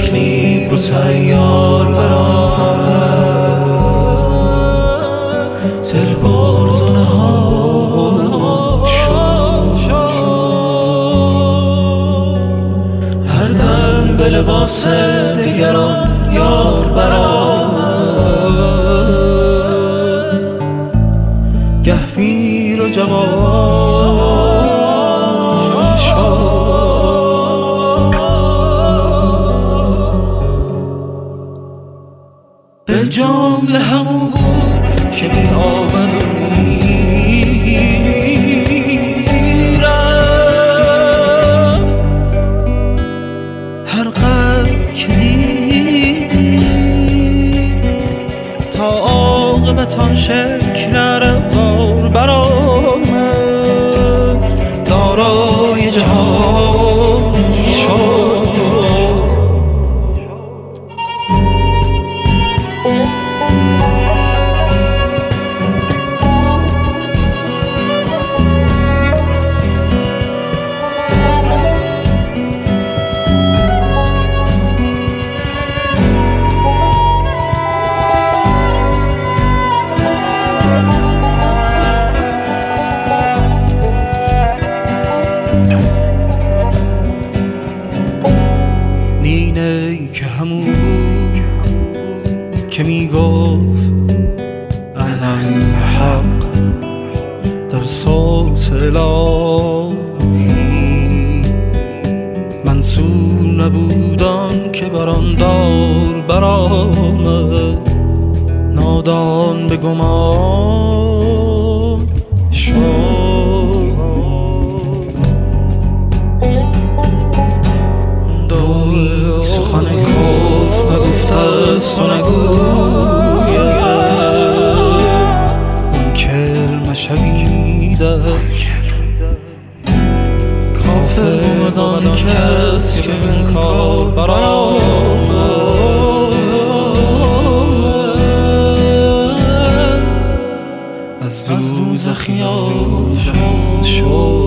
تکلیف رو تیار برآمد، دل برد و نهان شد. هر دم به لباس دیگران یار برآمد، گه پیر و جوان شد. به جمله همون بود که می آمد و میرفت، هر قدر که دیدی تا عاقبت آن شکل روار برآمد، دارای جهان شد. نینه که همون که میگفت انالحق در صوت الهی، منصور نبودان که بر آن دار برآمد، نادان به گمان شد. سخن کف نگفته است و نگوید، منکر مشویده کافر دان کس که انکار برآمد، از دوزخیان شد.